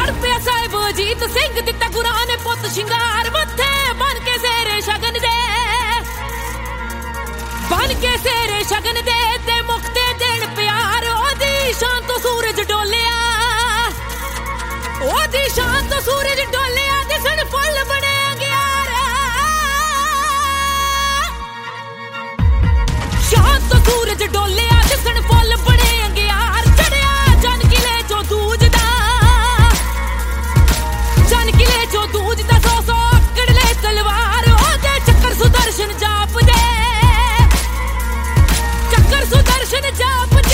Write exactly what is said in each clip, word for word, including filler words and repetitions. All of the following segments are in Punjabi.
ਲੜ ਪਿਆ ਸਾਹਿਬ ਅਜੀਤ ਸਿੰਘ ਦਿੱਤਾ ਗੁਰਾਂ ਨੇ ਪੁੱਤ ਸ਼ਿੰਗਾਰ ਮੱਥੇ ਬਨ ਕੇ ਸੇਰੇ ਸ਼ਗਨ ਦੇ ਬਨ ਕੇ ਸੇਰੇ ਸ਼ਗਨ ਦੇ ਤੇ ਮੁਕਤੇ ਦੇਣ ਪਿਆਰ ਉਹਦੀ ਸ਼ਾਨ ਤੋਂ ਸੂਰਜ ਡੋਲਿਆ ਉਹਦੀ ਸ਼ਾਨ ਤੋਂ ਸੂਰਜ ਡੋਲਿਆ ਦਿਸਣ ਫੁੱਲ ਬਣੇ ਅੰਗਿਆਰ ਸ਼ਾਨ ਤੋਂ ਸੂਰਜ ਡੋਲਿਆ ਦਿਸਣ ਫੁੱਲ ਬਣੇ ਅੰਗਿਆਰ ਚੜਿਆ ਜਨ ਕਿਲੇ ਚੋਂ ਦੂਜ ਦਾ ਜਨ ਕਿਲੇ ਚੋਂ ਦੂਜ ਦਾ ਸੌ ਸੌ ਅਕੜ ਲੈ ਤਲਵਾਰ ਉਹਦੇ ਚੱਕਰ ਸੁਦਰਸ਼ਨ ਜਾਪਦੇ ਚੱਕਰ ਸੁਦਰਸ਼ਨ ਜਾਪਦੇ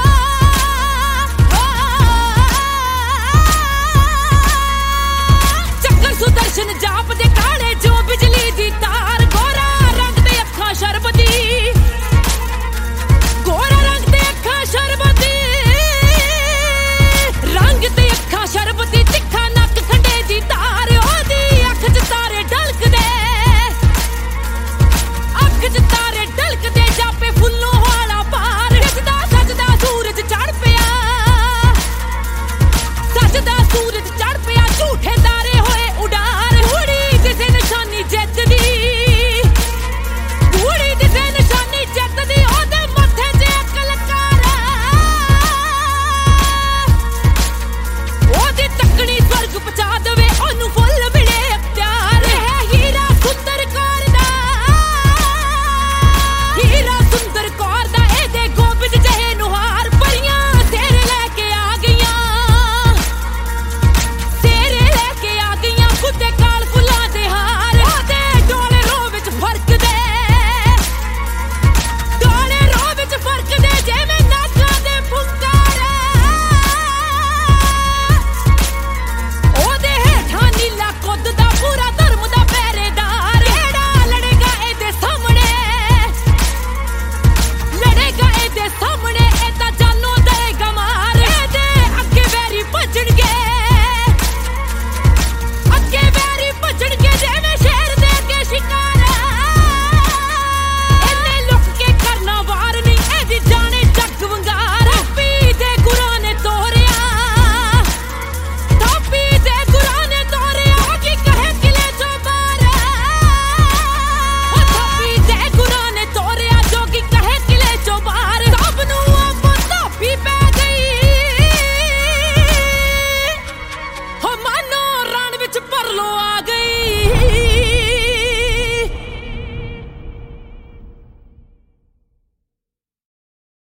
ਸੁਦਰਸ਼ਨ ਜਾਪਦੇ ਕਾਲੇ ਜੋ ਬਿਜਲੀ ਦੀ ਤਾਰ ਗੋਰਾ ਰੰਗ ਤੇ ਅੱਖਾਂ ਸ਼ਰਬਤੀ ਗੋਰਾ ਰੰਗ ਤੇ ਅੱਖਾਂ ਸ਼ਰਬਤੀ ਰੰਗ ਤੇ ਅੱਖਾਂ ਸ਼ਰਬਤੀ ਤਿੱਖਾ ਨੱਕ ਖੰਡੇ ਦੀ ਤਾਰ ਉਹਦੀ ਅੱਖ ਚ ਤਾਰੇ ਢਲਕਦੇ ਅੱਖ ਚ